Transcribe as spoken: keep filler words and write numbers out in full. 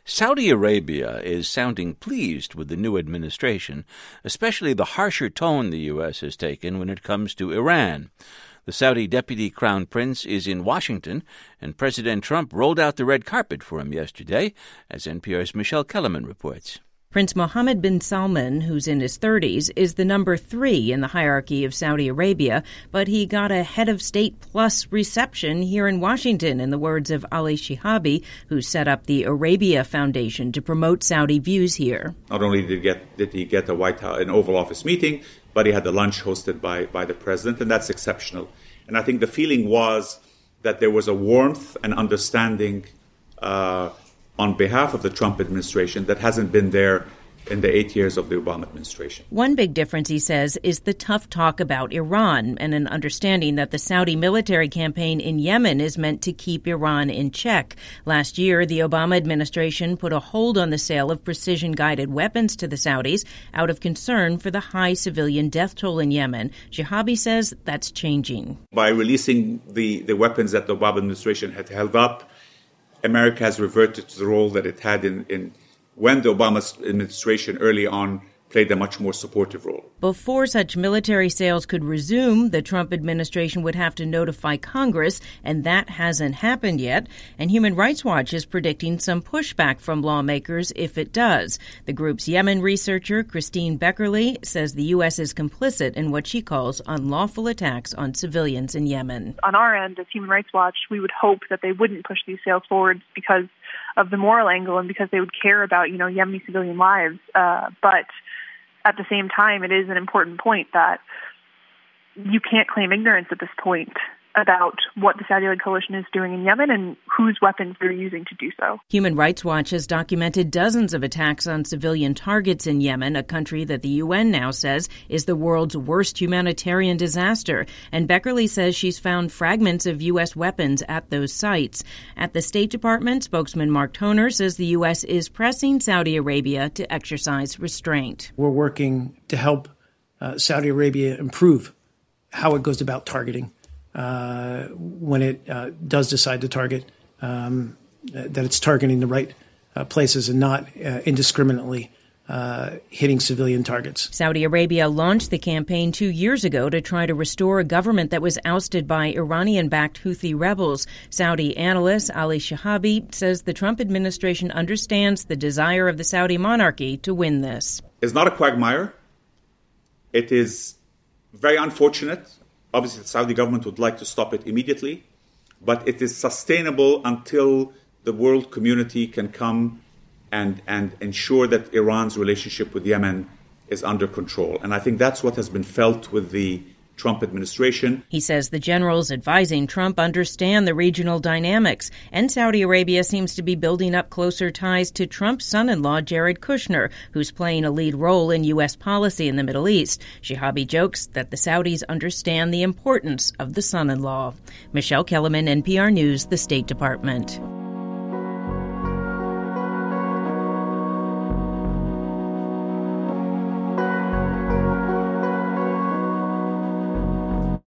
Saudi Arabia is sounding pleased with the new administration, especially the harsher tone the U S has taken when it comes to Iran. The Saudi Deputy Crown Prince is in Washington, and President Trump rolled out the red carpet for him yesterday, as N P R's Michelle Kellerman reports. Prince Mohammed bin Salman, who's in his thirties, is the number three in the hierarchy of Saudi Arabia, but he got a head of state plus reception here in Washington, in the words of Ali Shihabi, who set up the Arabia Foundation to promote Saudi views here. Not only did he get, did he get a White House, an Oval Office meeting, but he had the lunch hosted by, by the president, and that's exceptional. And I think the feeling was that there was a warmth and understanding uh, on behalf of the Trump administration that hasn't been there in the eight years of the Obama administration. One big difference, he says, is the tough talk about Iran and an understanding that the Saudi military campaign in Yemen is meant to keep Iran in check. Last year, the Obama administration put a hold on the sale of precision-guided weapons to the Saudis out of concern for the high civilian death toll in Yemen. Shihabi says that's changing. By releasing the, the weapons that the Obama administration had held up, America has reverted to the role that it had in, in when the Obama administration early on played a much more supportive role. Before such military sales could resume, the Trump administration would have to notify Congress, and that hasn't happened yet. And Human Rights Watch is predicting some pushback from lawmakers if it does. The group's Yemen researcher, Christine Beckerly, says the U S is complicit in what she calls unlawful attacks on civilians in Yemen. On our end, as Human Rights Watch, we would hope that they wouldn't push these sales forward because of the moral angle and because they would care about, you know, Yemeni civilian lives. Uh, but at the same time, it is an important point that you can't claim ignorance at this point about what the Saudi-led coalition is doing in Yemen and whose weapons they're using to do so. Human Rights Watch has documented dozens of attacks on civilian targets in Yemen, a country that the U N now says is the world's worst humanitarian disaster. And Beckerly says she's found fragments of U S weapons at those sites. At the State Department, spokesman Mark Toner says the U S is pressing Saudi Arabia to exercise restraint. We're working to help uh, Saudi Arabia improve how it goes about targeting. Uh, when it uh, does decide to target, um, that it's targeting the right uh, places and not uh, indiscriminately uh, hitting civilian targets. Saudi Arabia launched the campaign two years ago to try to restore a government that was ousted by Iranian-backed Houthi rebels. Saudi analyst Ali Shihabi says the Trump administration understands the desire of the Saudi monarchy to win this. It's not a quagmire. It is very unfortunate. Obviously, the Saudi government would like to stop it immediately, but it is sustainable until the world community can come and, and ensure that Iran's relationship with Yemen is under control. And I think that's what has been felt with the Trump administration. He says the generals advising Trump understand the regional dynamics, and Saudi Arabia seems to be building up closer ties to Trump's son-in-law, Jared Kushner, who's playing a lead role in U S policy in the Middle East. Shihabi jokes that the Saudis understand the importance of the son-in-law. Michelle Kellerman, N P R News, the State Department.